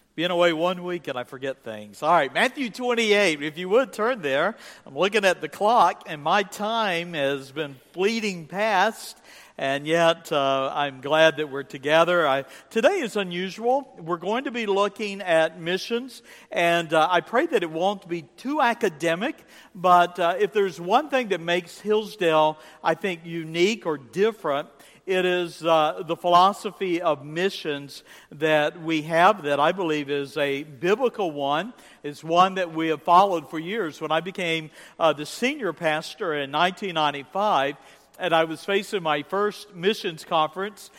Being away 1 week and I forget things. All right, Matthew 28. If you would turn there. I'm looking at the clock and my time has been fleeting past. And yet, I'm glad that we're together. Today is unusual. We're going to be looking at missions. And I pray that it won't be too academic. But if there's one thing that makes Hillsdale, I think, unique or different, it is the philosophy of missions that we have that I believe is a biblical one. It's one that we have followed for years. When I became the senior pastor in 1995, and I was facing my first missions conference,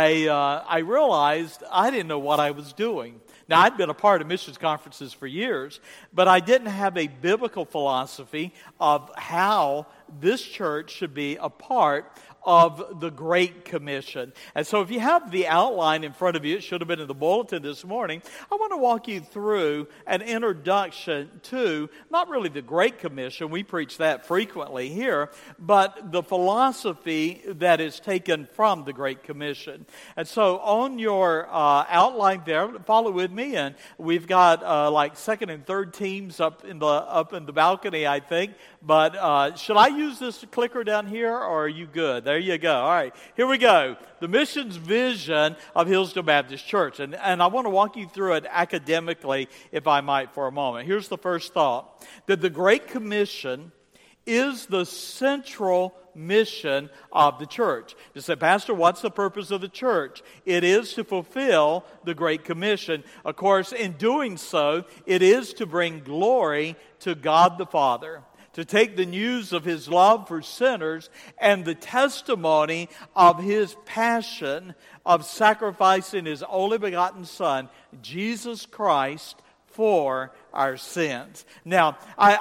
I realized I didn't know what I was doing. Now, I'd been a part of missions conferences for years, but I didn't have a biblical philosophy of how this church should be a part of the Great Commission. And so if you have the outline in front of you, it should have been in the bulletin this morning, I want to walk you through an introduction to not really the Great Commission, we preach that frequently here, but the philosophy that is taken from the Great Commission. And so on your outline there, follow with me, and we've got like second and third teams up in the balcony, I think. But should I use this clicker down here, or are you good? There you go. All right, here we go. The missions vision of Hillsdale Baptist Church. And I want to walk you through it academically, if I might, for a moment. Here's the first thought. That the Great Commission is the central mission of the church. You say, Pastor, what's the purpose of the church? It is to fulfill the Great Commission. Of course, in doing so, it is to bring glory to God the Father, to take the news of His love for sinners and the testimony of His passion of sacrificing His only begotten Son, Jesus Christ, for our sins. Now,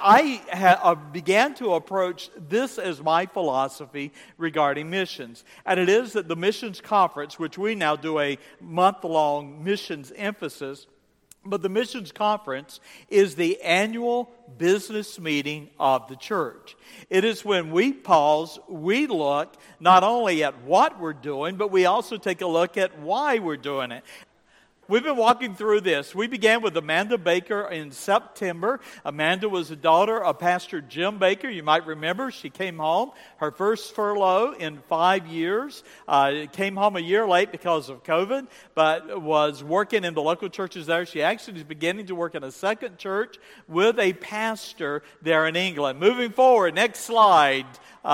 I began to approach this as my philosophy regarding missions. And it is that the missions conference, which we now do a month-long missions emphasis, but the missions conference is the annual business meeting of the church. It is when we pause, we look not only at what we're doing, but we also take a look at why we're doing it. We've been walking through this. We began with Amanda Baker in September. Amanda was the daughter of Pastor Jim Baker. You might remember she came home, her first furlough in 5 years. Came home a year late because of COVID, but was working in the local churches there. She actually is beginning to work in a second church with a pastor there in England. Moving forward, next slide.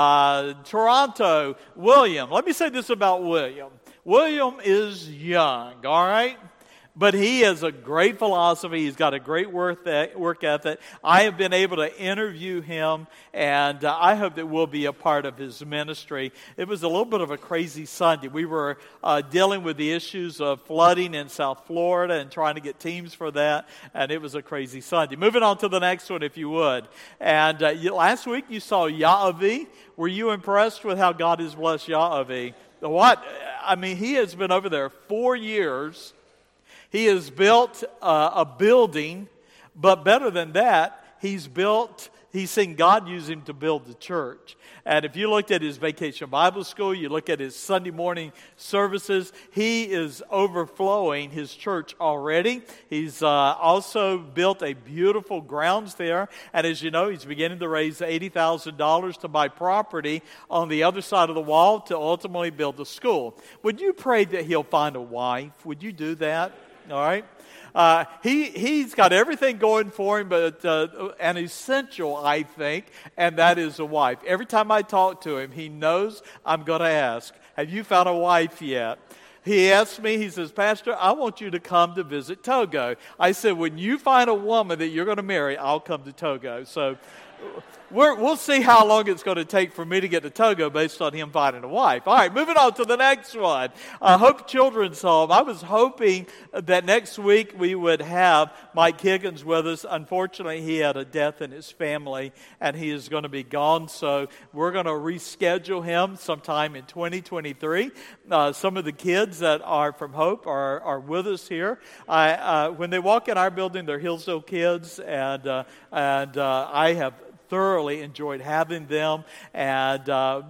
Toronto, William. Let me say this about William. William is young, all right? But he has a great philosophy. He's got a great work ethic. I have been able to interview him, and I hope that we'll be a part of his ministry. It was a little bit of a crazy Sunday. We were dealing with the issues of flooding in South Florida and trying to get teams for that, and it was a crazy Sunday. Moving on to the next one, if you would. And last week you saw Ya'avi. Were you impressed with how God has blessed Ya'avi? What? I mean, he has been over there 4 years. He has built a building, but better than that, he's seen God use him to build the church. And if you looked at his Vacation Bible School, you look at his Sunday morning services, he is overflowing his church already. He's also built a beautiful grounds there. And as you know, he's beginning to raise $80,000 to buy property on the other side of the wall to ultimately build a school. Would you pray that he'll find a wife? Would you do that? All right. He's got everything going for him, but an essential, I think, and that is a wife. Every time I talk to him, he knows I'm going to ask, have you found a wife yet? He asked me, he says, Pastor, I want you to come to visit Togo. I said, when you find a woman that you're going to marry, I'll come to Togo. So we'll see how long it's going to take for me to get to Togo based on him finding a wife. All right, moving on to the next one. Hope Children's Home. I was hoping that next week we would have Mike Higgins with us. Unfortunately, he had a death in his family, and he is going to be gone. So we're going to reschedule him sometime in 2023. Some of the kids that are from Hope are with us here. When they walk in our building, they're Hillsdale kids, and I have thoroughly enjoyed having them, and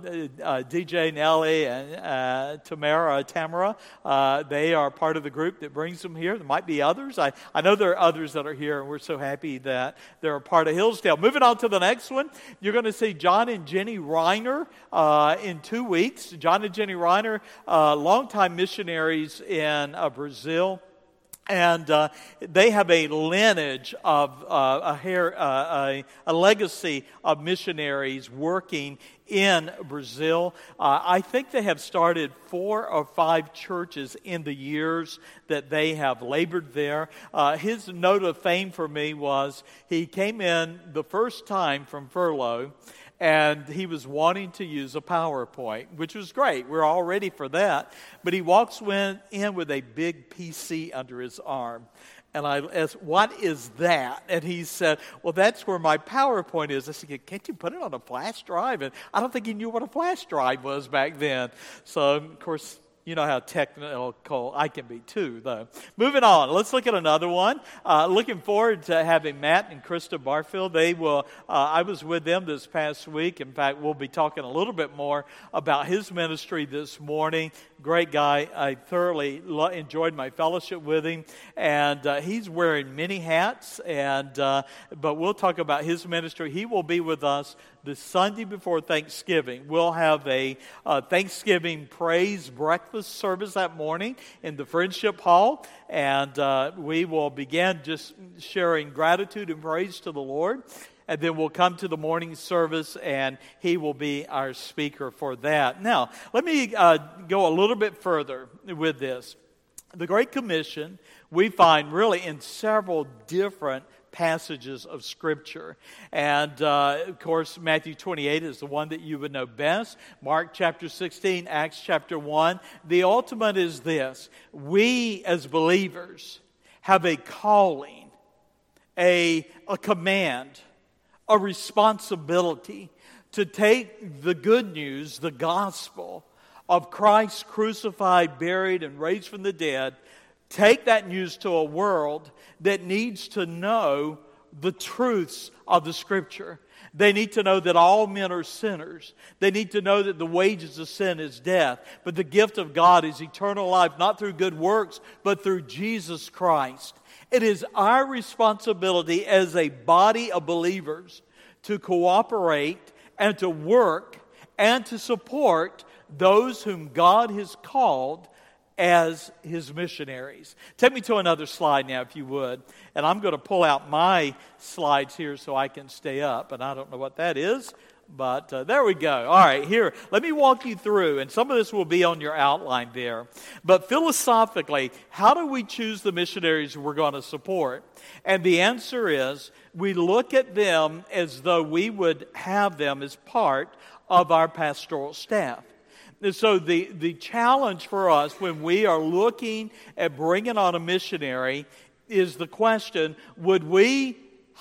DJ Nelly and Tamara, they are part of the group that brings them here. There might be others. I know there are others that are here, and we're so happy that they're a part of Hillsdale. Moving on to the next one, you're going to see John and Jenny Reiner in 2 weeks. John and Jenny Reiner, longtime missionaries in Brazil. And they have a lineage of a legacy of missionaries working in Brazil. I think they have started 4 or 5 churches in the years that they have labored there. His note of fame for me was he came in the first time from furlough, and he was wanting to use a PowerPoint, which was great. We're all ready for that. But he walks in with a big PC under his arm. And I asked, "What is that?" And he said, "Well, that's where my PowerPoint is." I said, "Can't you put it on a flash drive?" And I don't think he knew what a flash drive was back then. So, of course, you know how technical I can be too, though. Moving on, let's look at another one. Looking forward to having Matt and Krista Barfield. They will. I was with them this past week. In fact, we'll be talking a little bit more about his ministry this morning. Great guy. I thoroughly enjoyed my fellowship with him, and he's wearing many hats. But we'll talk about his ministry. He will be with us the Sunday before Thanksgiving. We'll have a Thanksgiving praise breakfast service that morning in the Friendship Hall, and we will begin just sharing gratitude and praise to the Lord. And then we'll come to the morning service, and he will be our speaker for that. Now, let me go a little bit further with this. The Great Commission we find really in several different passages of Scripture. And, of course, Matthew 28 is the one that you would know best. Mark chapter 16, Acts chapter 1. The ultimate is this. We, as believers, have a calling, a command, a responsibility to take the good news, the gospel of Christ crucified, buried, and raised from the dead, take that news to a world that needs to know the truths of the Scripture. They need to know that all men are sinners. They need to know that the wages of sin is death, but the gift of God is eternal life, not through good works, but through Jesus Christ. It is our responsibility as a body of believers to cooperate and to work and to support those whom God has called as His missionaries. Take me to another slide now, if you would. And I'm going to pull out my slides here so I can stay up. And I don't know what that is, but there we go. All right, here, let me walk you through. And some of this will be on your outline there. But philosophically, how do we choose the missionaries we're going to support? And the answer is, we look at them as though we would have them as part of our pastoral staff. And so the challenge for us when we are looking at bringing on a missionary is the question, would we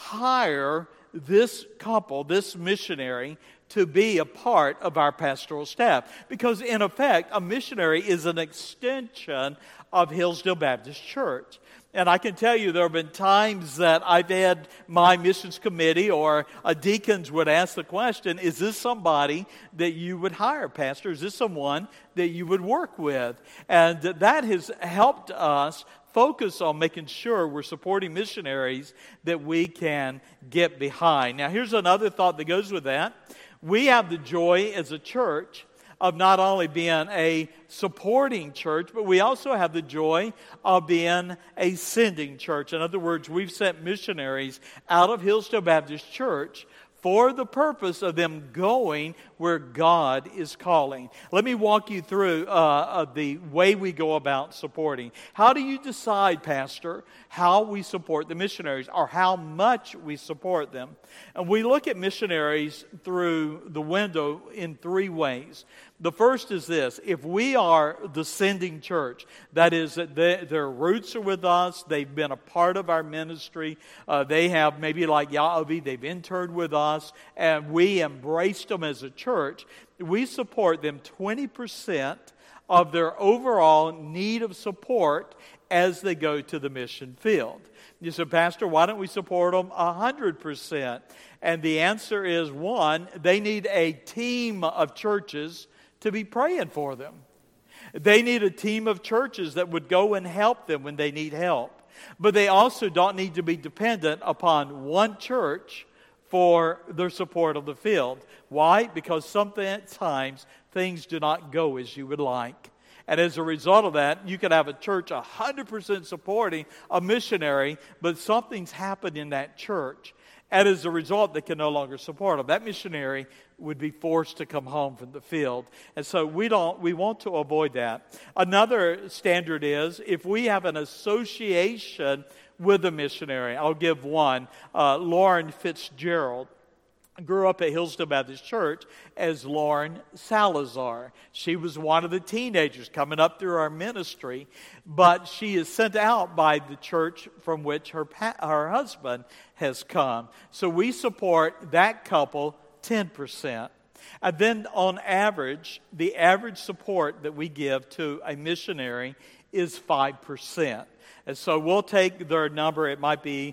hire this couple, this missionary, to be a part of our pastoral staff? Because in effect, a missionary is an extension of Hillsdale Baptist Church. And I can tell you there have been times that I've had my missions committee or deacons would ask the question, is this somebody that you would hire, Pastor? Is this someone that you would work with? And that has helped us focus on making sure we're supporting missionaries that we can get behind. Now, here's another thought that goes with that. We have the joy as a church of not only being a supporting church, but we also have the joy of being a sending church. In other words, we've sent missionaries out of Hillsdale Baptist Church for the purpose of them going where God is calling. Let me walk you through the way we go about supporting. How do you decide, Pastor, how we support the missionaries or how much we support them? And we look at missionaries through the window in 3 ways. The first is this. If we are the sending church, that is, that their roots are with us, they've been a part of our ministry, they have, maybe like Ya'avi, they've interned with us, and we embraced them as a church, we support them 20% of their overall need of support as they go to the mission field. You said, Pastor, why don't we support them 100%? And the answer is, one, they need a team of churches to be praying for them. They need a team of churches that would go and help them when they need help. But they also don't need to be dependent upon one church for their support of the field. Why? Because sometimes things do not go as you would like. And as a result of that, you could have a church 100% supporting a missionary, but something's happened in that church. And as a result, they can no longer support them. That missionary would be forced to come home from the field. And so we want to avoid that. Another standard is if we have an association with a missionary. I'll give one. Lauren Fitzgerald grew up at Hillsdale Baptist Church as Lauren Salazar. She was one of the teenagers coming up through our ministry, but she is sent out by the church from which her husband has come. So we support that couple 10%. And then on average, the average support that we give to a missionary is 5%. And so we'll take their number, it might be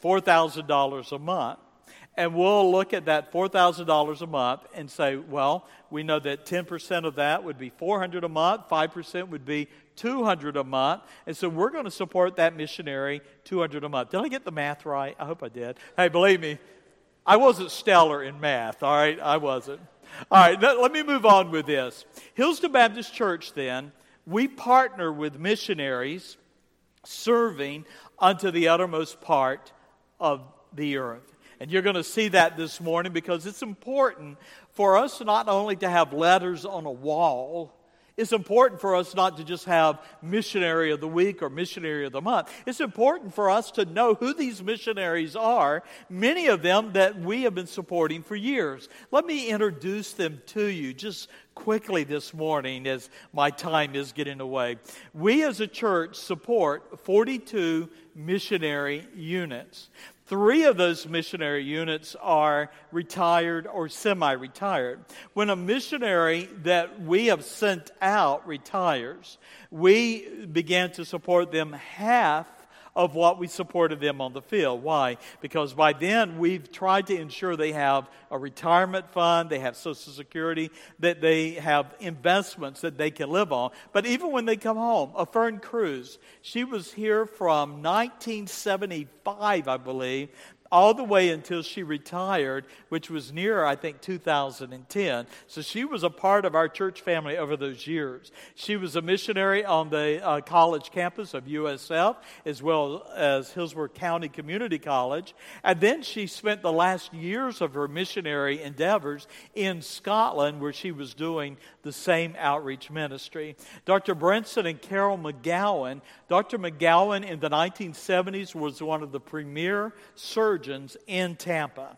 $4,000 a month. And we'll look at that $4,000 a month and say, well, we know that 10% of that would be $400 a month, 5% would be $200 a month. And so we're going to support that missionary $200 a month. Did I get the math right? I hope I did. Hey, believe me, I wasn't stellar in math, all right? I wasn't. All right, let me move on with this. Hillsdale Baptist Church, then, we partner with missionaries serving unto the uttermost part of the earth. And you're going to see that this morning because it's important for us not only to have letters on a wall, it's important for us not to just have missionary of the week or missionary of the month. It's important for us to know who these missionaries are, many of them that we have been supporting for years. Let me introduce them to you just quickly this morning as my time is getting away. We as a church support 42 missionary units. 3 of those missionary units are retired or semi-retired. When a missionary that we have sent out retires, we began to support them half of what we supported them on the field. Why? Because by then we've tried to ensure they have a retirement fund, they have Social Security, that they have investments that they can live on. But even when they come home, a Fern Cruz, she was here from 1975, I believe, all the way until she retired, which was near, I think, 2010. So she was a part of our church family over those years. She was a missionary on the college campus of USF, as well as Hillsborough County Community College. And then she spent the last years of her missionary endeavors in Scotland, where she was doing the same outreach ministry. Dr. Brinson and Carol McGowan. Dr. McGowan in the 1970s was one of the premier surgeons in Tampa.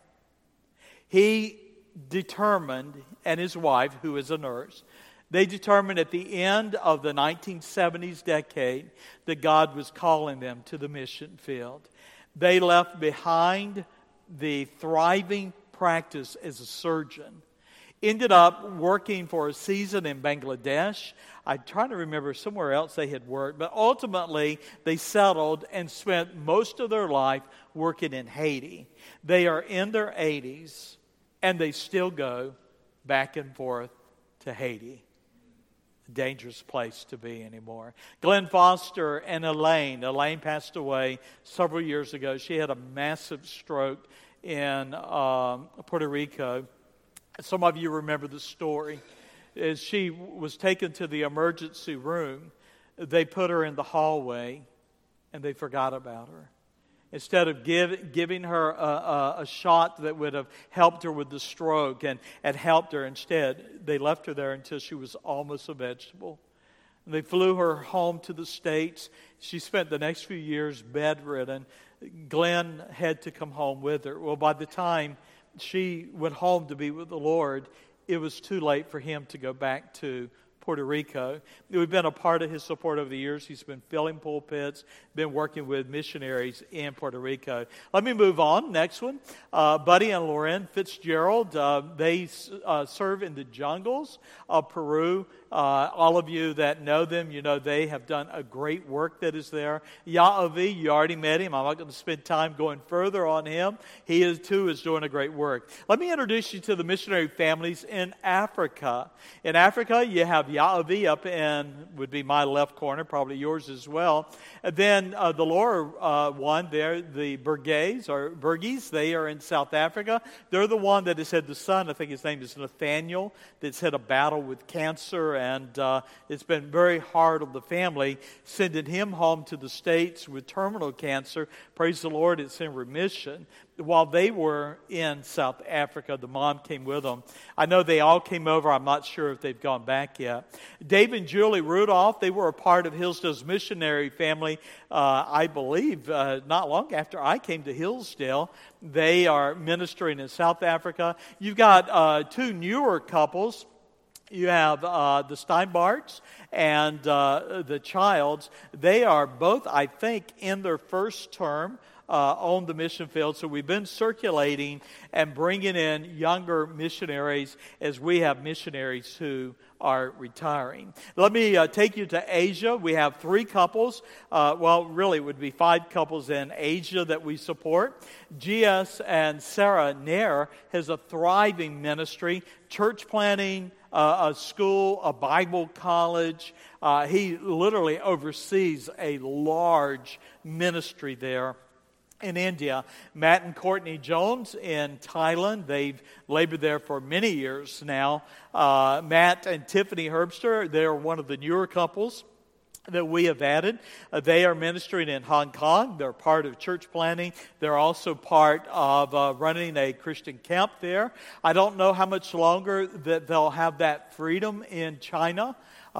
He determined, and his wife, who is a nurse, they determined at the end of the 1970s decade that God was calling them to the mission field. They left behind the thriving practice as a surgeon. Ended up working for a season in Bangladesh. I'm trying to remember somewhere else they had worked, but ultimately they settled and spent most of their life working in Haiti. They are in their 80s, and they still go back and forth to Haiti. A dangerous place to be anymore. Glenn Foster and Elaine. Elaine passed away several years ago. She had a massive stroke in Puerto Rico. Some of you remember the story. As she was taken to the emergency room, they put her in the hallway and they forgot about her. Instead of giving her a shot that would have helped her with the stroke and helped her, instead, they left her there until she was almost a vegetable. And they flew her home to the States. She spent the next few years bedridden. Glenn had to come home with her. Well, by the time she went home to be with the Lord, it was too late for him to go back to Puerto Rico. We've been a part of his support over the years. He's been filling pulpits, been working with missionaries in Puerto Rico. Let me move on. Next one. Buddy and Lauren Fitzgerald, they serve in the jungles of Peru All of you that know them, you know they have done a great work that is there. Ya'avi, you already met him. I'm not going to spend time going further on him. He is doing a great work. Let me introduce you to the missionary families in Africa. In Africa, you have Ya'avi up in, would be my left corner, probably yours as well. And then the lower one there, the Burgese, they are in South Africa. They're the one that has had the son, I think his name is Nathaniel, that's had a battle with cancer, and it's been very hard on the family, sending him home to the States with terminal cancer. Praise the Lord, it's in remission. While they were in South Africa, the mom came with them. I know they all came over. I'm not sure if they've gone back yet. Dave and Julie Rudolph, they were a part of Hillsdale's missionary family, I believe, not long after I came to Hillsdale. They are ministering in South Africa. You've got two newer couples. You have the Steinbarts and the Childs. They are both, I think, in their first term on the mission field. So we've been circulating and bringing in younger missionaries as we have missionaries who are retiring. Let me take you to Asia. We have three couples. Really it would be five couples in Asia that we support. G.S. and Sarah Nair has a thriving ministry, church planting, a school, a Bible college. He literally oversees a large ministry there. In India, Matt and Courtney Jones in Thailand. They've labored there for many years now. Matt and Tiffany Herbster, they're one of the newer couples that we have added. They are ministering in Hong Kong. They're part of church planting. They're also part of running a Christian camp there. I don't know how much longer that they'll have that freedom in China.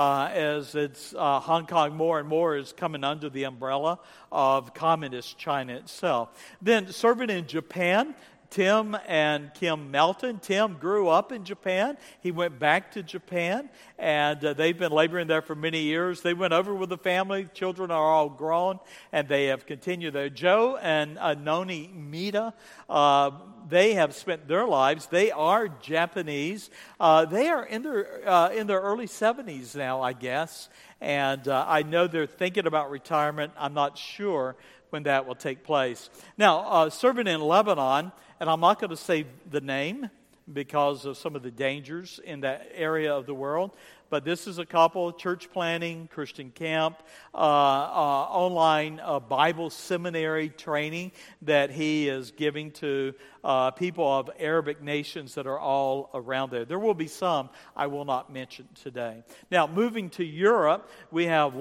As it's Hong Kong more and more is coming under the umbrella of communist China itself. Then serving in Japan, Tim and Kim Melton. Tim grew up in Japan. He went back to Japan, and they've been laboring there for many years. They went over with the family. Children are all grown, and they have continued there. Joe and Noni Mita, they have spent their lives. They are Japanese. They are in their early 70s now, I guess, and I know they're thinking about retirement. I'm not sure when that will take place. Now, serving in Lebanon, and I'm not going to say the name because of some of the dangers in that area of the world, but this is a couple, church planting, Christian camp, online Bible seminary training that he is giving to people of Arabic nations that are all around there. There will be some I will not mention today. Now, moving to Europe, we have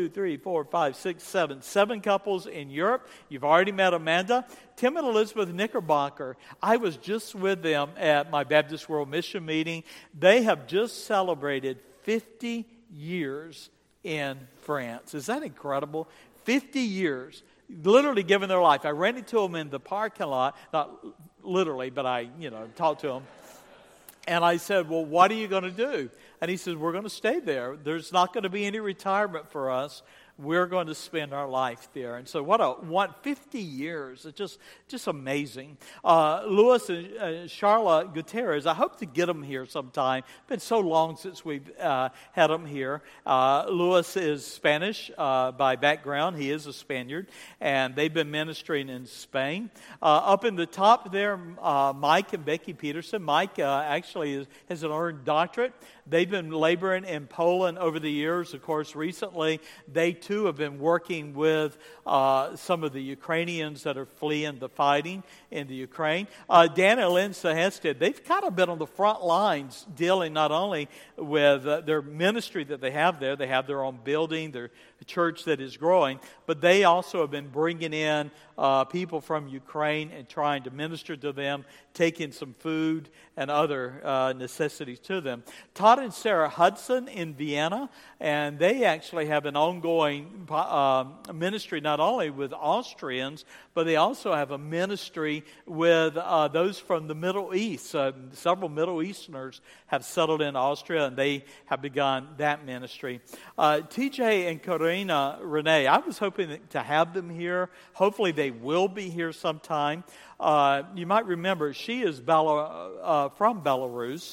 7 couples in Europe. You've already met Amanda. Tim and Elizabeth Knickerbocker. I was just with them at my Baptist World Mission meeting. They have just celebrated 50 years in France. Is that incredible? 50 years, literally giving their life. I ran into them in the parking lot, not literally, but I, talked to them. And I said, well, what are you going to do? And he said, we're going to stay there. There's not going to be any retirement for us. We're going to spend our life there. And so what 50 years. It's just amazing. Louis and Charla Gutierrez, I hope to get them here sometime. It's been so long since we've had them here. Louis is Spanish by background. He is a Spaniard. And they've been ministering in Spain. Up in the top there, Mike and Becky Peterson. Mike actually has an earned doctorate. They've been laboring in Poland over the years. Of course, recently, they too have been working with some of the Ukrainians that are fleeing the fighting in the Ukraine. Dan and Lynn Sahested, they've kind of been on the front lines dealing not only with their ministry that they have their own building, their church that is growing, but they also have been bringing in people from Ukraine and trying to minister to them, taking some food and other necessities to them. Todd and Sarah Hudson in Vienna, and they actually have an ongoing ministry not only with Austrians, but they also have a ministry with those from the Middle East. Several Middle Easterners have settled in Austria, and they have begun that ministry. TJ and Karina Renee, I was hoping to have them here. Hopefully they will be here sometime. You might remember she is from Belarus,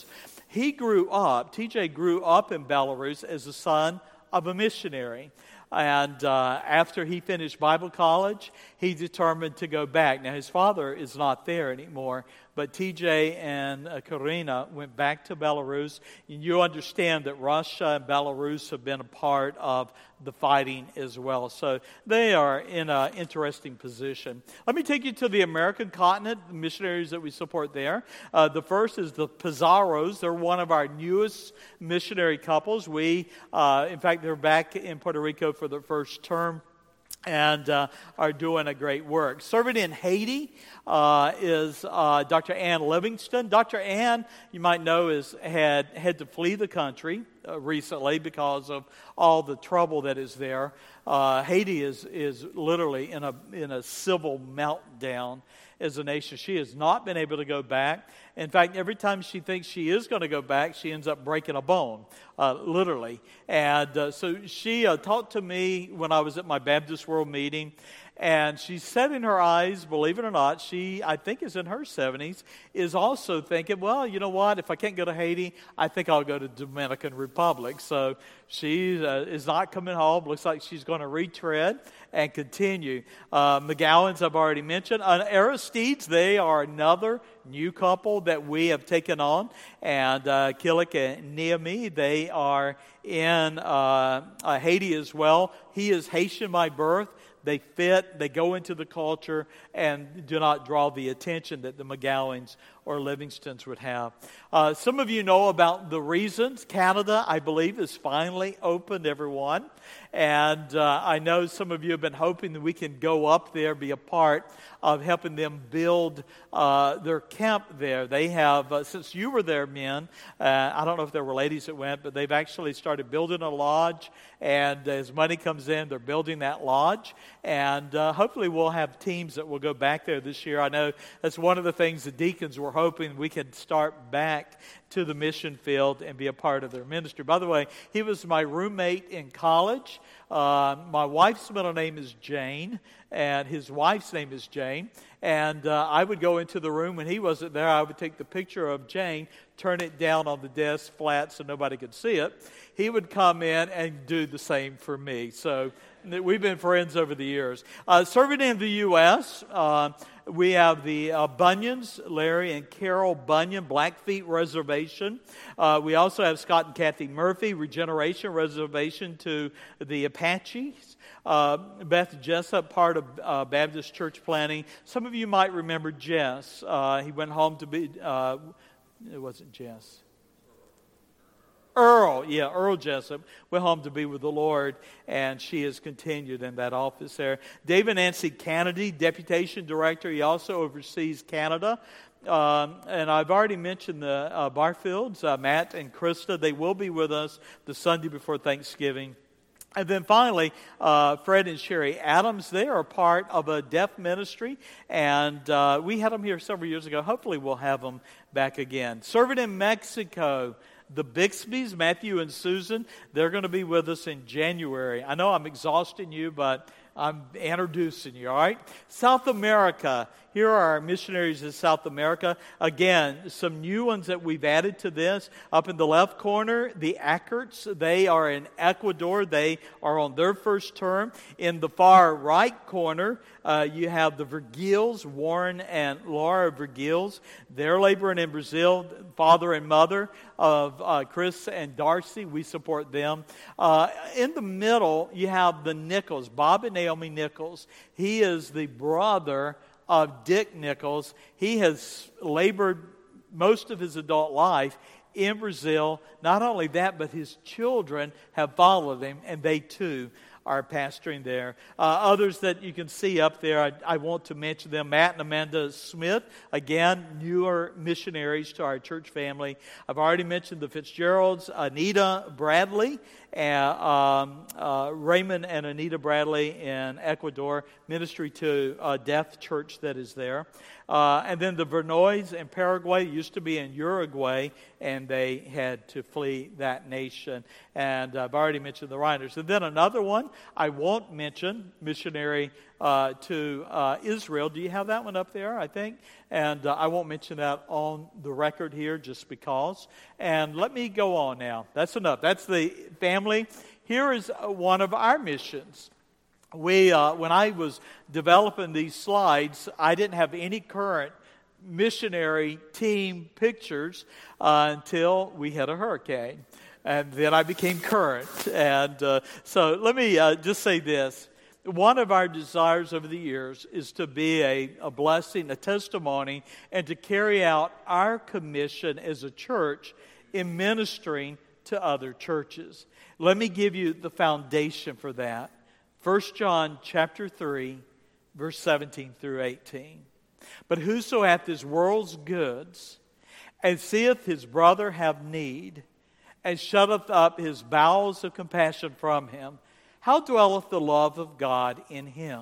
TJ grew up in Belarus as the son of a missionary. And after he finished Bible college, he determined to go back. Now, his father is not there anymore, but TJ and Karina went back to Belarus. And you understand that Russia and Belarus have been a part of the fighting as well. So they are in an interesting position. Let me take you to the American continent, the missionaries that we support there. The first is the Pizarros. They're one of our newest missionary couples. In fact, they're back in Puerto Rico for their first term and are doing a great work. Serving in Haiti is Dr. Ann Livingston. Dr. Ann, you might know, had to flee the country recently because of all the trouble that is there. Haiti is literally in a civil meltdown as a nation. She has not been able to go back. In fact, every time she thinks she is going to go back, she ends up breaking a bone, literally. And so she talked to me when I was at my Baptist World meeting, and she said in her eyes, believe it or not, she, I think is in her 70s, is also thinking, well, you know what, if I can't go to Haiti, I think I'll go to Dominican Republic. So she is not coming home. Looks like she's going to retread and continue. McGowan's I've already mentioned. Aristides, they are another new couple that we have taken on. And Killick and Naomi, they are in Haiti as well. He is Haitian by birth. They fit, they go into the culture, and do not draw the attention that the McGowans or Livingstons would have. Some of you know about the reasons. Canada, I believe, is finally open to everyone. And I know some of you have been hoping that we can go up there, be a part of helping them build their camp there. They have, since you were there, men, I don't know if there were ladies that went, but they've actually started building a lodge. And as money comes in, they're building that lodge. And hopefully we'll have teams that will go back there this year. I know that's one of the things the deacons were hoping we could start back to the mission field and be a part of their ministry. By the way, he was my roommate in college. My wife's middle name is Jane, and his wife's name is Jane. And I would go into the room when he wasn't there. I would take the picture of Jane, turn it down on the desk flat so nobody could see it. He would come in and do the same for me. So we've been friends over the years. Serving in the U.S., we have the Bunions, Larry and Carol Bunyan, Blackfeet Reservation. We also have Scott and Kathy Murphy, Regeneration Reservation to the Apaches. Beth Jessup, part of Baptist Church Planning. Some of you might remember Jess. He went home to be, it wasn't Jess. Earl Jessup went home to be with the Lord, and she has continued in that office there. David Nancy Kennedy, Deputation Director, he also oversees Canada. And I've already mentioned the Barfields, Matt and Krista. They will be with us the Sunday before Thanksgiving. And then finally, Fred and Sherry Adams, they are part of a deaf ministry, and we had them here several years ago. Hopefully we'll have them back again. Serving in Mexico, the Bixbys, Matthew and Susan, they're going to be with us in January. I know I'm exhausting you, but I'm introducing you, all right? South America. Here are our missionaries in South America. Again, some new ones that we've added to this. Up in the left corner, the Ackerts. They are in Ecuador. They are on their first term. In the far right corner, you have the Vergils, Warren and Laura Vergils. They're laboring in Brazil. Father and mother of Chris and Darcy. We support them. In the middle, you have the Nichols, Bob and Naomi Nichols. He is the brother of Dick Nichols. He has labored most of his adult life in Brazil. Not only that, but his children have followed him, and they too are pastoring there. Others that you can see up there, I want to mention them. Matt and Amanda Smith, again, newer missionaries to our church family. I've already mentioned the Fitzgeralds, Anita Bradley, and Raymond and Anita Bradley in Ecuador, ministry to a deaf church that is there. And then the Vernoys in Paraguay, used to be in Uruguay, and they had to flee that nation. And I've already mentioned the Reiners. And then another one, I won't mention missionary to Israel. Do you have that one up there, I think? And I won't mention that on the record here just because. And let me go on now. That's enough. That's the family. Here is one of our missions. When I was developing these slides, I didn't have any current missionary team pictures until we had a hurricane. And then I became current. And so let me just say this. One of our desires over the years is to be a blessing, a testimony, and to carry out our commission as a church in ministering to other churches. Let me give you the foundation for that. 1 John chapter 3, verse 17 through 18. But whoso hath this world's goods, and seeth his brother have need, and shutteth up his bowels of compassion from him, how dwelleth the love of God in him?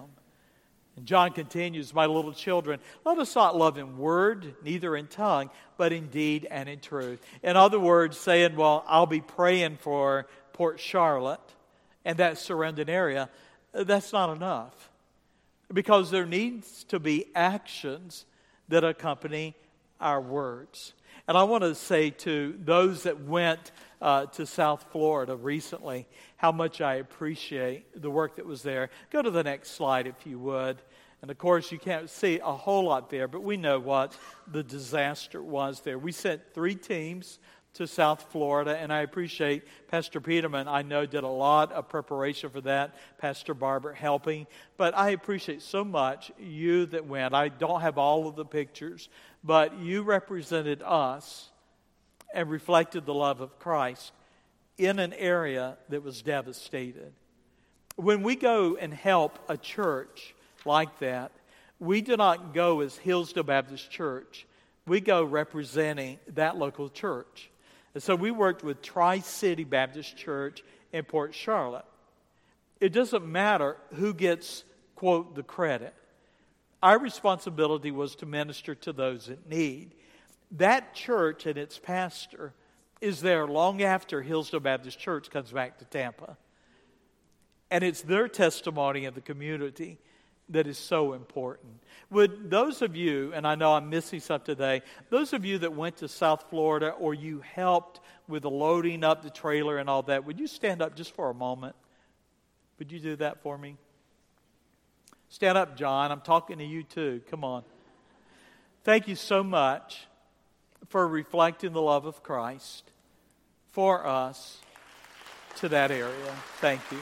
And John continues, my little children, let us not love in word, neither in tongue, but in deed and in truth. In other words, saying, well, I'll be praying for Port Charlotte and that surrounding area. That's not enough. Because there needs to be actions that accompany our words. And I want to say to those that went to South Florida recently, how much I appreciate the work that was there. Go to the next slide if you would. And of course you can't see a whole lot there, but we know what the disaster was there. We sent 3 teams to South Florida, and I appreciate Pastor Peterman, I know, did a lot of preparation for that, Pastor Barbara helping, but I appreciate so much you that went. I don't have all of the pictures, but you represented us and reflected the love of Christ in an area that was devastated. When we go and help a church like that, we do not go as Hillsdale Baptist Church. We go representing that local church. And so we worked with Tri-City Baptist Church in Port Charlotte. It doesn't matter who gets, quote, the credit. Our responsibility was to minister to those in need. That church and its pastor is there long after Hillsdale Baptist Church comes back to Tampa. And it's their testimony in the community that is so important. Would those of you, and I know I'm missing some today, those of you that went to South Florida or you helped with the loading up the trailer and all that, would you stand up just for a moment? Would you do that for me? Stand up, John. I'm talking to you too. Come on. Thank you so much for reflecting the love of Christ for us to that area. Thank you.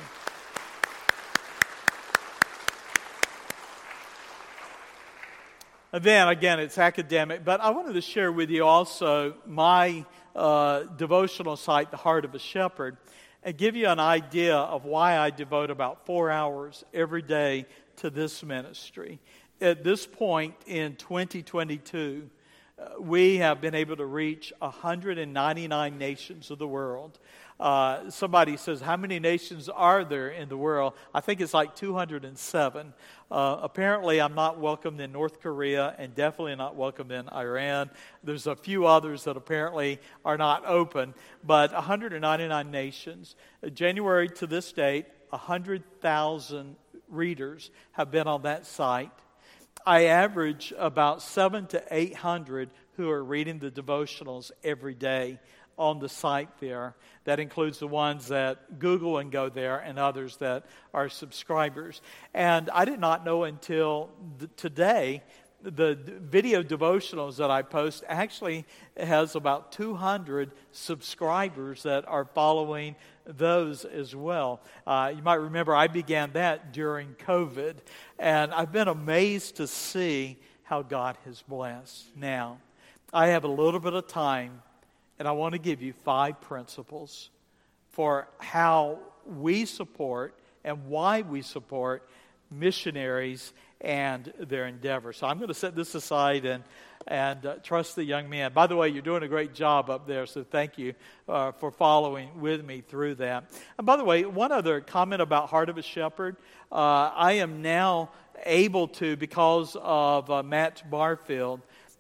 And then, again, it's academic, but I wanted to share with you also my devotional site, The Heart of a Shepherd, and give you an idea of why I devote about 4 hours every day to this ministry. At this point in 2022, we have been able to reach 199 nations of the world. Somebody says, how many nations are there in the world? I think it's like 207. Apparently, I'm not welcomed in North Korea and definitely not welcomed in Iran. There's a few others that apparently are not open, but 199 nations. January to this date, 100,000 readers have been on that site. I average about 700 to 800 who are reading the devotionals every day on the site there. That includes the ones that Google and go there and others that are subscribers. And I did not know until today the video devotionals that I post actually has about 200 subscribers that are following those as well. You might remember I began that during COVID, and I've been amazed to see how God has blessed. Now, I have a little bit of time, and I want to give you 5 principles for how we support and why we support missionaries and their endeavor. So I'm going to set this aside and trust the young man. By the way, you're doing a great job up there, so thank you for following with me through that. And by the way, one other comment about Heart of a Shepherd. I am now able to, because of Matt Barfield,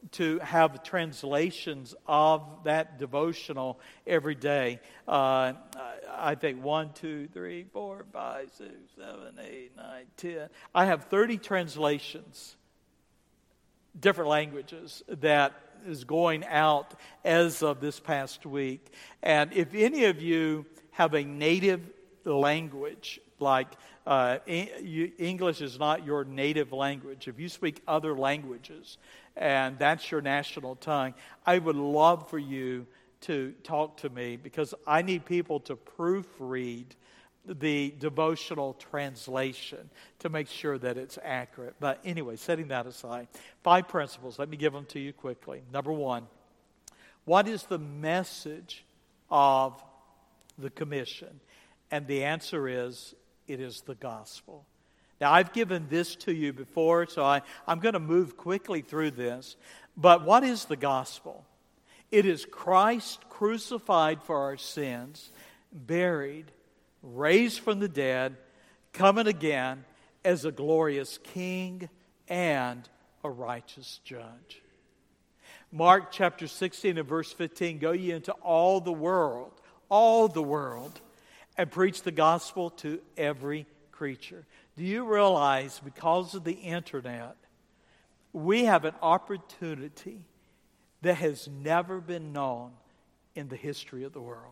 to have translations of that devotional every day. I think 1, 2, 3, 4, 5, 6, 7, 8, 9, 10. I have 30 translations, different languages, that is going out as of this past week. And if any of you have a native language, like English is not your native language, if you speak other languages and that's your national tongue, I would love for you to talk to me, because I need people to proofread the devotional translation to make sure that it's accurate. But anyway, setting that aside, 5 principles. Let me give them to you quickly. Number 1, what is the message of the commission? And the answer is, it is the gospel. Now, I've given this to you before, so I'm going to move quickly through this. But what is the gospel? It is Christ crucified for our sins, buried, raised from the dead, coming again as a glorious king and a righteous judge. Mark chapter 16 and verse 15, go ye into all the world, and preach the gospel to every creature. Do you realize, because of the internet, we have an opportunity that has never been known in the history of the world?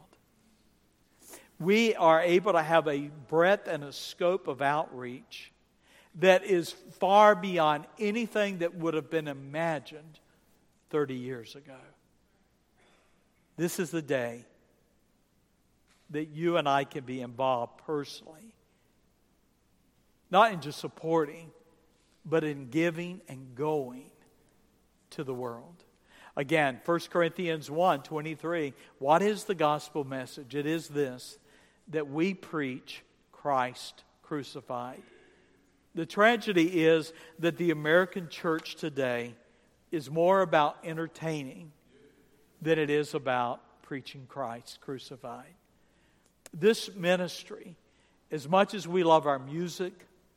We are able to have a breadth and a scope of outreach that is far beyond anything that would have been imagined 30 years ago. This is the day that you and I can be involved personally, not in just supporting, but in giving and going to the world. Again, 1 Corinthians 1:23, what is the gospel message? It is this, that we preach Christ crucified. The tragedy is that the American church today is more about entertaining than it is about preaching Christ crucified. This ministry, as much as we love our music,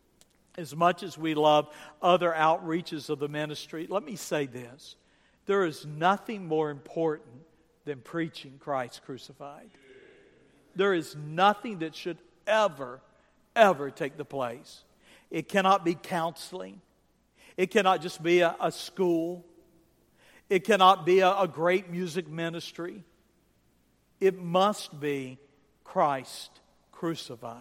as much as we love other outreaches of the ministry, let me say this. There is nothing more important than preaching Christ crucified. There is nothing that should ever take the place. It cannot be counseling. It cannot just be a school. It cannot be a great music ministry. It must be Christ crucified.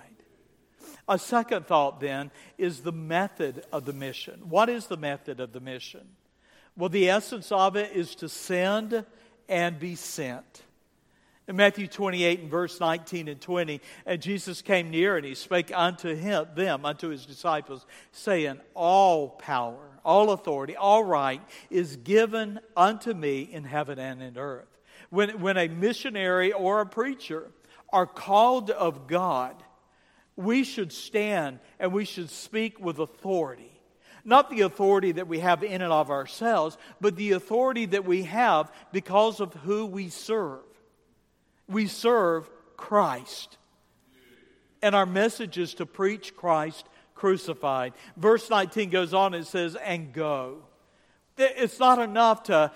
A second thought then is the method of the mission. What is the method of the mission? Well, the essence of it is to send and be sent. In Matthew 28 and verse 19 and 20, and Jesus came near and he spake unto his disciples, saying, all power, all authority, all right is given unto me in heaven and in earth. When a missionary or a preacher are called of God, we should stand and we should speak with authority. Not the authority that we have in and of ourselves, but the authority that we have because of who we serve. We serve Christ. And our message is to preach Christ crucified. Verse 19 goes on and says, and go. It's not enough to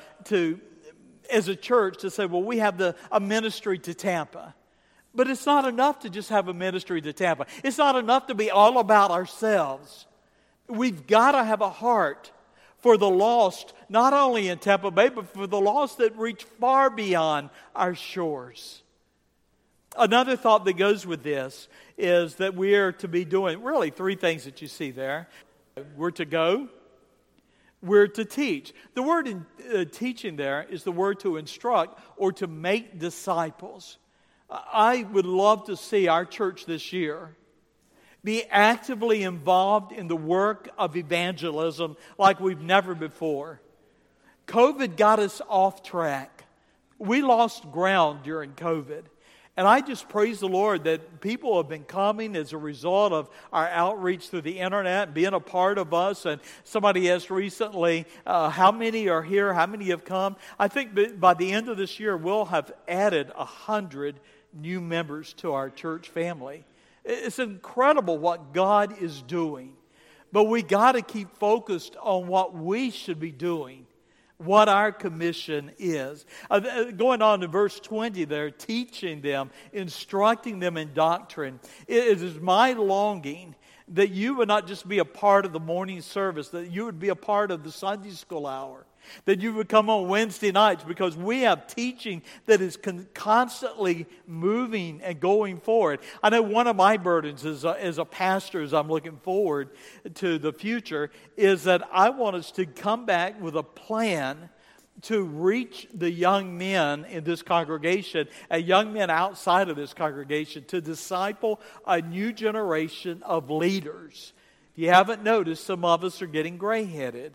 as a church to say, well, we have a ministry to Tampa. But it's not enough to just have a ministry to Tampa. It's not enough to be all about ourselves. We've got to have a heart for the lost, not only in Tampa Bay, but for the lost that reach far beyond our shores. Another thought that goes with this is that we are to be doing really 3 things that you see there. We're to go. We're to teach. The word in teaching there is the word to instruct or to make disciples. I would love to see our church this year be actively involved in the work of evangelism like we've never before. COVID got us off track. We lost ground during COVID. And I just praise the Lord that people have been coming as a result of our outreach through the internet and being a part of us. And somebody asked recently, how many are here? How many have come? I think by the end of this year, we'll have added 100 new members to our church family. It's incredible what God is doing. But we got to keep focused on what we should be doing. what our commission is. Going on to verse 20 there, teaching them, instructing them in doctrine. It is my longing that you would not just be a part of the morning service, that you would be a part of the Sunday school hour, that you would come on Wednesday nights, because we have teaching that is constantly moving and going forward. I know one of my burdens as a pastor, as I'm looking forward to the future, is that I want us to come back with a plan to reach the young men in this congregation and young men outside of this congregation, to disciple a new generation of leaders. If you haven't noticed, some of us are getting gray-headed.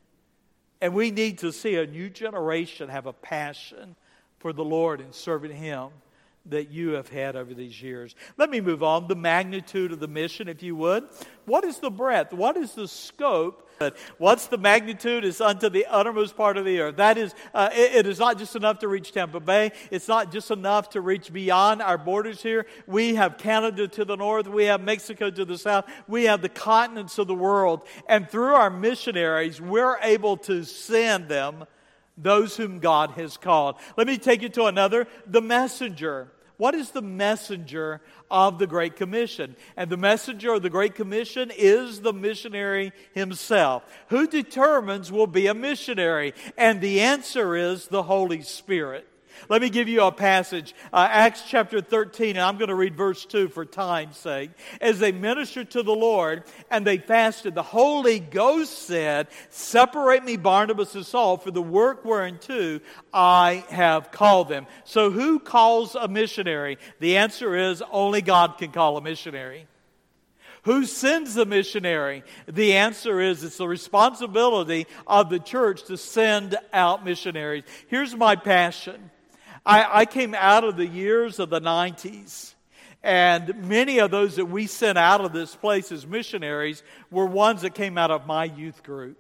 And we need to see a new generation have a passion for the Lord and serving Him that you have had over these years. Let me move on. The magnitude of the mission, if you would. What is the breadth? What is the scope? What's the magnitude? It's unto the uttermost part of the earth. That is, it is not just enough to reach Tampa Bay. It's not just enough to reach beyond our borders here. We have Canada to the north. We have Mexico to the south. We have the continents of the world. And through our missionaries, we're able to send them those whom God has called. Let me take you to another, the messenger. What is the messenger of the Great Commission? And the messenger of the Great Commission is the missionary himself. Who determines will be a missionary? And the answer is the Holy Spirit. Let me give you a passage, Acts chapter 13, and I'm going to read verse 2 for time's sake. As they ministered to the Lord and they fasted, the Holy Ghost said, "Separate me Barnabas and Saul for the work whereunto I have called them." So who calls a missionary? The answer is only God can call a missionary. Who sends the missionary? The answer is it's the responsibility of the church to send out missionaries. Here's my passion. I came out of the years of the 90s, and many of those that we sent out of this place as missionaries were ones that came out of my youth group.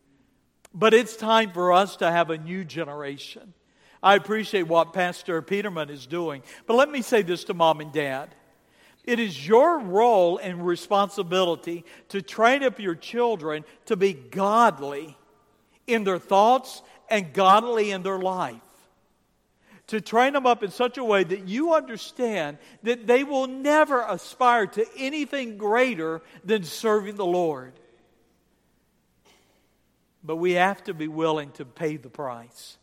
But it's time for us to have a new generation. I appreciate what Pastor Peterman is doing. But let me say this to Mom and Dad. It is your role and responsibility to train up your children to be godly in their thoughts and godly in their life. To train them up in such a way that you understand that they will never aspire to anything greater than serving the Lord. But we have to be willing to pay the price.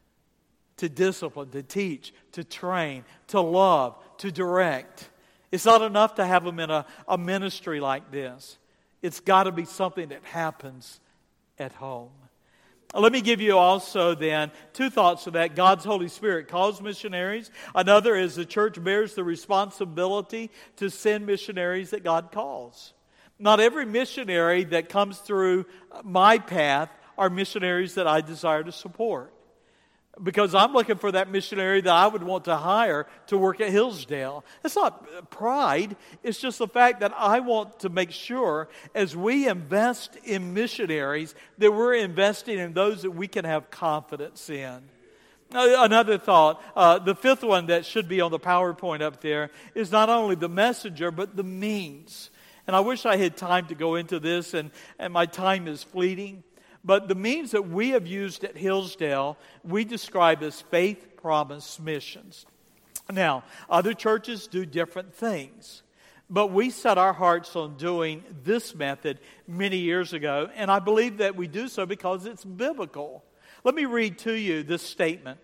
To discipline, to teach, to train, to love, to direct. It's not enough to have them in a ministry like this. It's got to be something that happens at home. Let me give you also then two thoughts of that. God's Holy Spirit calls missionaries. Another is the church bears the responsibility to send missionaries that God calls. Not every missionary that comes through my path are missionaries that I desire to support. Because I'm looking for that missionary that I would want to hire to work at Hillsdale. It's not pride. It's just the fact that I want to make sure as we invest in missionaries that we're investing in those that we can have confidence in. Another thought, the fifth one that should be on the PowerPoint up there is not only the messenger but the means. And I wish I had time to go into this, and my time is fleeting. But the means that we have used at Hillsdale, we describe as faith promise missions. Now, other churches do different things. But we set our hearts on doing this method many years ago. And I believe that we do so because it's biblical. Let me read to you this statement.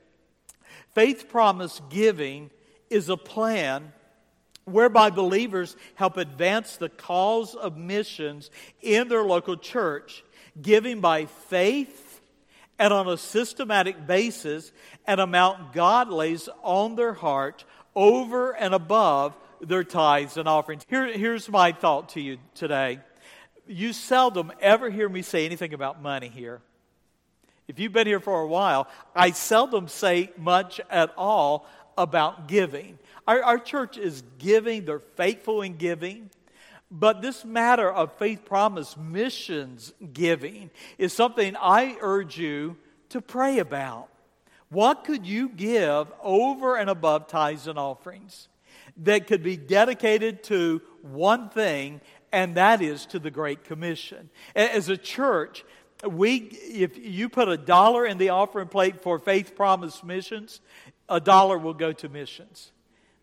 Faith promise giving is a plan whereby believers help advance the cause of missions in their local church, giving by faith and on a systematic basis an amount God lays on their heart over and above their tithes and offerings. Here's my thought to you today. You seldom ever hear me say anything about money here. If you've been here for a while, I seldom say much at all about giving. Our church is giving, they're faithful in giving. But this matter of faith promise missions giving is something I urge you to pray about. What could you give over and above tithes and offerings that could be dedicated to one thing, and that is to the Great Commission? As a church, If you put $1 in the offering plate for Faith Promise Missions, $1 will go to missions.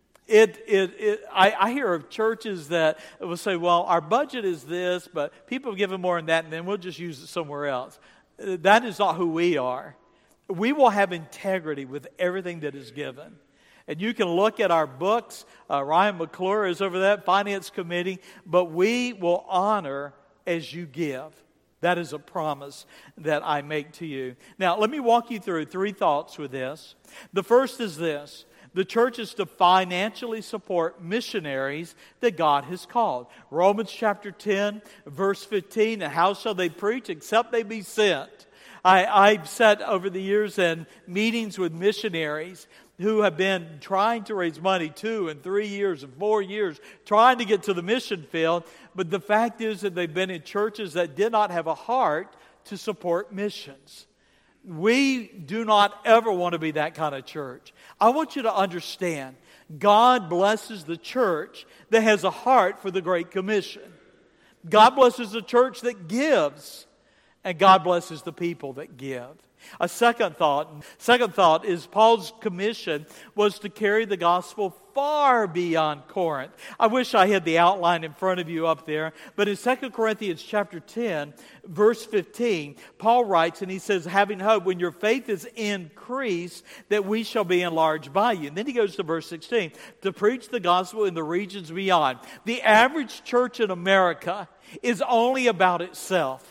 I hear of churches that will say, well, our budget is this, but people have given more than that, and then we'll just use it somewhere else. That is not who we are. We will have integrity with everything that is given. And you can look at our books. Ryan McClure is over that finance committee. But we will honor as you give. That is a promise that I make to you. Now, let me walk you through 3 thoughts with this. The first is this. The church is to financially support missionaries that God has called. Romans chapter 10, verse 15, and how shall they preach except they be sent? I've sat over the years in meetings with missionaries who have been trying to raise money 2 and 3 years and 4 years, trying to get to the mission field. But the fact is that they've been in churches that did not have a heart to support missions. We do not ever want to be that kind of church. I want you to understand, God blesses the church that has a heart for the Great Commission. God blesses the church that gives, and God blesses the people that give. A second thought is Paul's commission was to carry the gospel far beyond Corinth. I wish I had the outline in front of you up there, but in 2 Corinthians chapter 10, verse 15, Paul writes and he says, having hope, when your faith is increased, that we shall be enlarged by you. And then he goes to verse 16, to preach the gospel in the regions beyond. The average church in America is only about itself.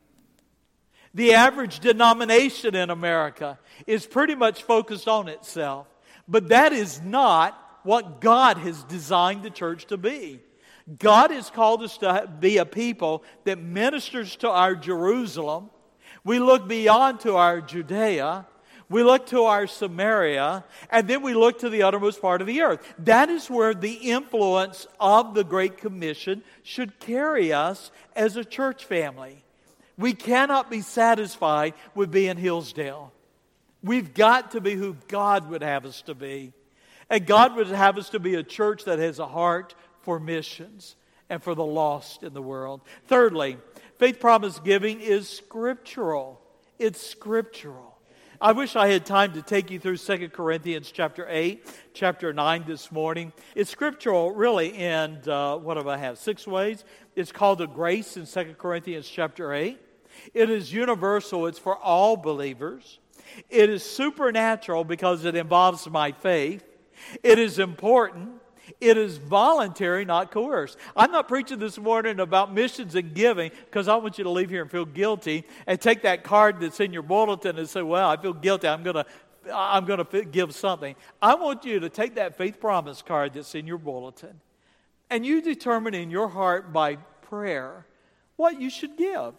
The average denomination in America is pretty much focused on itself. But that is not what God has designed the church to be. God has called us to be a people that ministers to our Jerusalem. We look beyond to our Judea. We look to our Samaria. And then we look to the uttermost part of the earth. That is where the influence of the Great Commission should carry us as a church family. We cannot be satisfied with being Hillsdale. We've got to be who God would have us to be. And God would have us to be a church that has a heart for missions and for the lost in the world. Thirdly, faith promise giving is scriptural. It's scriptural. I wish I had time to take you through 2 Corinthians chapter 8, chapter 9 this morning. It's scriptural really in, 6 ways. It's called the grace in 2 Corinthians chapter 8. It is universal. It's for all believers. It is supernatural because it involves my faith. It is important. It is voluntary, not coerced. I'm not preaching this morning about missions and giving because I want you to leave here and feel guilty and take that card that's in your bulletin and say, well, I feel guilty. I'm going to give something. I want you to take that faith promise card that's in your bulletin and you determine in your heart by prayer what you should give.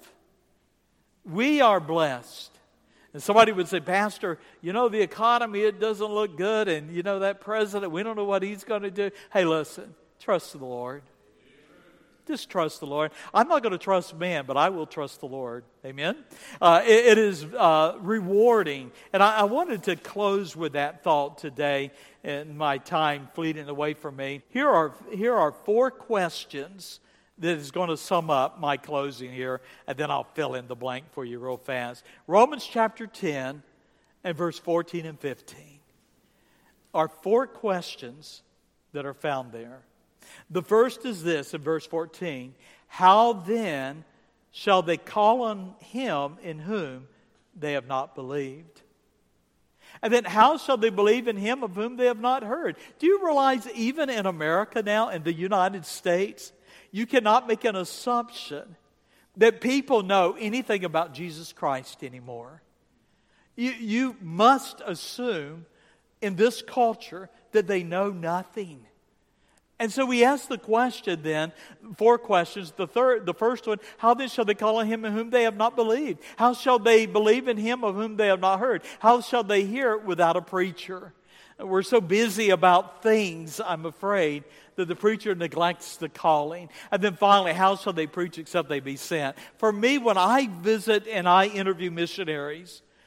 We are blessed. And somebody would say, Pastor, the economy, it doesn't look good. And that president, we don't know what he's going to do. Hey, listen, trust the Lord. Just trust the Lord. I'm not going to trust man, but I will trust the Lord. Amen? It is rewarding. And I wanted to close with that thought today in my time fleeting away from me. Here are 4 questions that is going to sum up my closing here, and then I'll fill in the blank for you real fast. Romans chapter 10 and verse 14 and 15 are 4 questions that are found there. The first is this in verse 14, how then shall they call on him in whom they have not believed? And then how shall they believe in him of whom they have not heard? Do you realize even in America now, in the United States, you cannot make an assumption that people know anything about Jesus Christ anymore. You must assume in this culture that they know nothing. And so we ask the question then, 4 questions. The first one, how then shall they call on him in whom they have not believed? How shall they believe in him of whom they have not heard? How shall they hear without a preacher? We're so busy about things, I'm afraid, that the preacher neglects the calling. And then finally, how shall they preach except they be sent? For me, when I visit and I interview missionaries,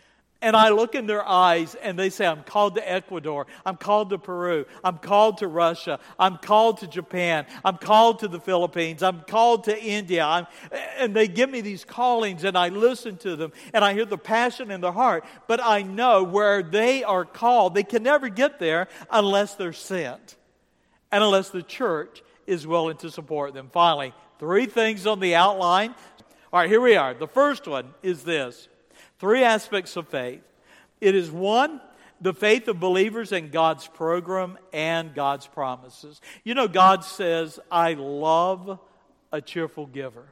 and I look in their eyes and they say, I'm called to Ecuador, I'm called to Peru, I'm called to Russia, I'm called to Japan, I'm called to the Philippines, I'm called to India, and they give me these callings and I listen to them and I hear the passion in their heart, but I know where they are called, they can never get there unless they're sent and unless the church is willing to support them. Finally, 3 things on the outline. All right, here we are. The first one is this. 3 aspects of faith. It is 1, the faith of believers in God's program and God's promises. You know, God says, I love a cheerful giver,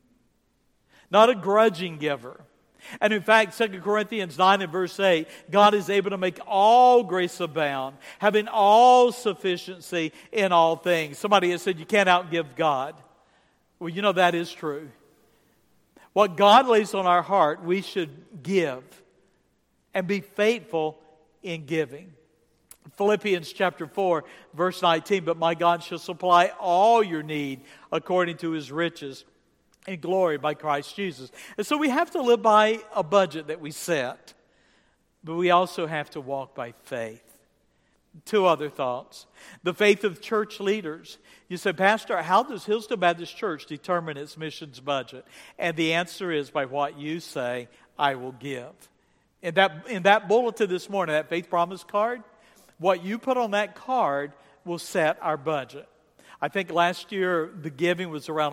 not a grudging giver. And in fact, 2 Corinthians 9 and verse 8, God is able to make all grace abound, having all sufficiency in all things. Somebody has said you can't outgive God. Well, you know that is true. What God lays on our heart, we should give and be faithful in giving. Philippians chapter 4, verse 19, but my God shall supply all your need according to His riches in glory by Christ Jesus. And so we have to live by a budget that we set, but we also have to walk by faith. 2 other thoughts. The faith of church leaders. You say, Pastor, how does Hillsdale Baptist Church determine its missions budget? And the answer is by what you say, I will give. In that bulletin this morning, that faith promise card, what you put on that card will set our budget. I think last year the giving was around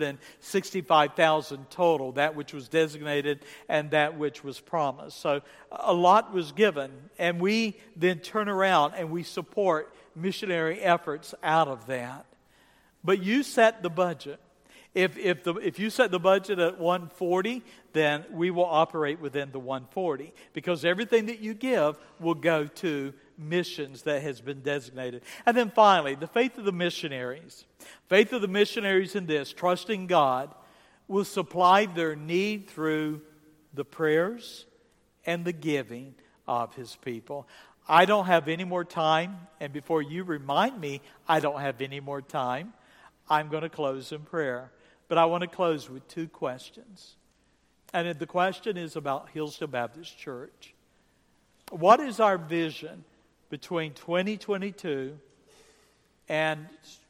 $165,000 total, that which was designated and that which was promised. So a lot was given, and we then turn around and we support missionary efforts out of that. But you set the budget. If you set the budget at 140, then we will operate within the 140, because everything that you give will go to missions that has been designated. And then finally, the faith of the missionaries. Faith of the missionaries in this, trusting God, will supply their need through the prayers and the giving of His people. I don't have any more time, and before you remind me I don't have any more time, I'm going to close in prayer. But I want to close with 2 questions. And the question is about Hillsdale Baptist Church. What is our vision between 2022 and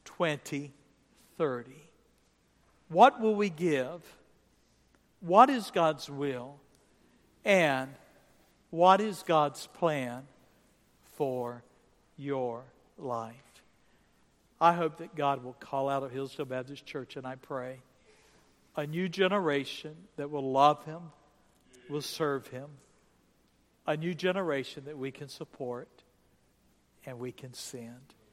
2030? What will we give? What is God's will? And what is God's plan for your life? I hope that God will call out of Hillsdale Baptist Church, and I pray a new generation that will love Him, will serve Him, a new generation that we can support and we can send.